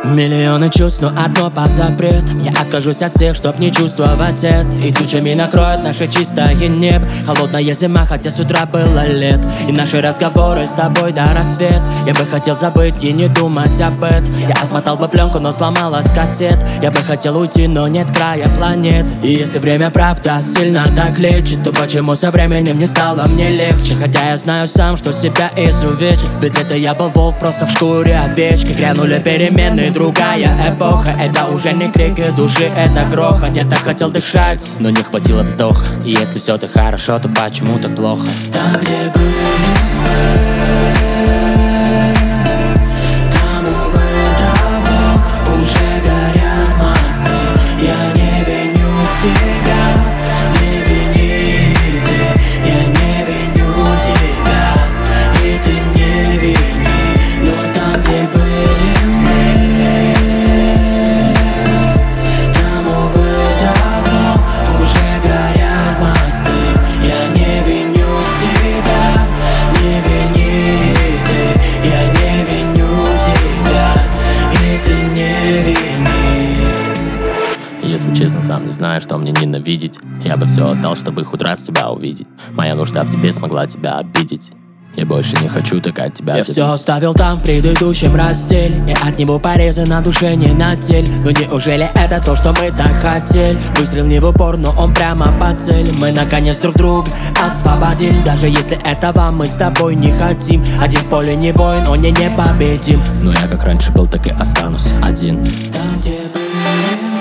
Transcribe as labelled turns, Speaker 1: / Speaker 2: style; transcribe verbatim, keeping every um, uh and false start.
Speaker 1: Миллионы чувств, но одно под запрет. Я откажусь от всех, чтоб не чувствовать это. И тучами накроет наше чистое небо. Холодная зима, хотя с утра было лет. И наши разговоры с тобой до рассвет. Я бы хотел забыть и не думать об этом. Я отмотал бы пленку, но сломалась кассет. Я бы хотел уйти, но нет края планет. И если время правда сильно так лечит, то почему со временем не стало мне легче? Хотя я знаю сам, что себя изувечил. Ведь это я был волк просто в шкуре овечки. Грянули перемены, другая эпоха. Это уже не крики души, это грохот. Я так хотел дышать, но не хватило вздоха. И если все так хорошо, то почему так плохо?
Speaker 2: Там, где были мы, там, увы, давно уже горят мосты. Я не виню себя, не вини ты. Я не виню тебя, и ты не вини. Но там, где были мы, там, увы, давно уже горят мосты. Я не виню себя, не вини ты. Я не виню тебя, и ты не вини.
Speaker 1: Если честно, сам не знаю, что мне ненавидеть. Я бы все отдал, чтобы хоть раз тебя увидеть. Моя нужда в тебе смогла тебя обидеть. Я больше не хочу так от тебя
Speaker 2: Я
Speaker 1: зависеть.
Speaker 2: все оставил там в предыдущем разделе, и от него порезы на душе не на теле. Но неужели это то, что мы так хотели? Выстрел не в упор, но он прямо по цели. Мы наконец друг друга освободили. Даже если этого мы с тобой не хотим. Один в поле не воин, он не непобедим.
Speaker 1: Но я как раньше был, так и останусь один.
Speaker 2: Там, где были